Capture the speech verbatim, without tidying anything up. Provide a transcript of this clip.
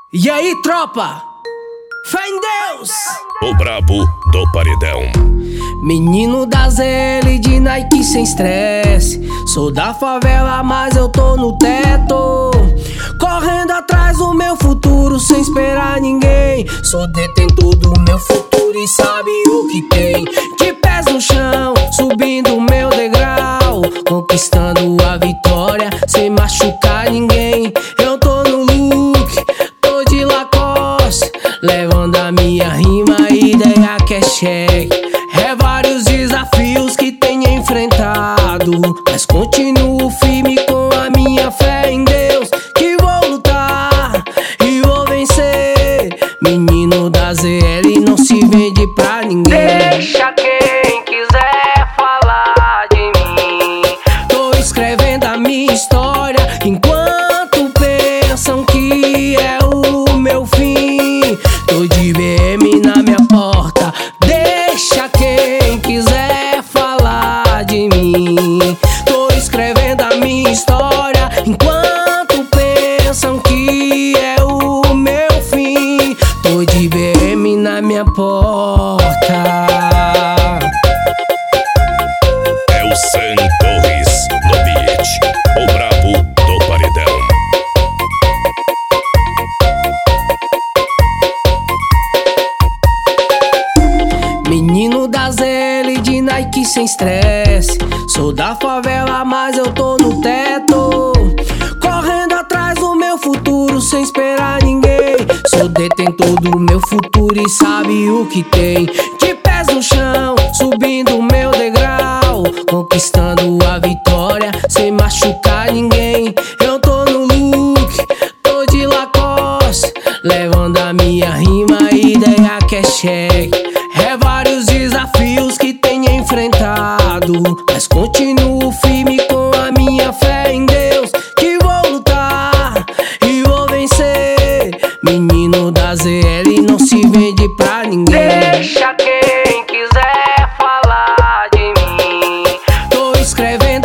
E aí, tropa? Fé em Deus! O brabo do paredão. Menino da Z L de Nike sem estresse. Sou da favela, mas eu tô no teto, correndo atrás do meu futuro sem esperar ninguém. Sou detentor do meu futuro e sabe o que tem. De pés no chão, subindo o meu degrau, conquistando a vitória sem machucar ninguém. Eu tô no look, tô de Lacoste, levando a minha rima, ideia que é cheque. É vários desafios que tenho enfrentado, mas continuo firme com a minha fé em Deus, que vou lutar e vou vencer. Menino da Z L não se vende pra ninguém. Deixa quem quiser falar de mim. Tô escrevendo a minha história enquanto pensam que é o meu fim. Tô de B M na minha porta, deixa quem quiser falar de mim. Tô escrevendo a minha história enquanto pensam que é o meu fim. Tô de B M na minha porta. É o Sam Torres no beat, o brabo do paredão. Menino da Z L de Nike sem estresse. Sou da favela, mas eu tô no teto, correndo atrás do meu futuro sem esperar ninguém. Sou detentor do meu futuro e sabe o que tem. De pés no chão, subindo o meu degrau, conquistando a vitória sem machucar ninguém. Eu tô no look, tô de Lacoste, levando a minha rima, ideia que é cheque. É vários desafios que tenho enfrentado, mas continuo firme com a minha fé em Deus, que vou lutar e vou vencer. Menino da Z L não se vende pra ninguém. Deixa quem quiser falar de mim. Tô escrevendo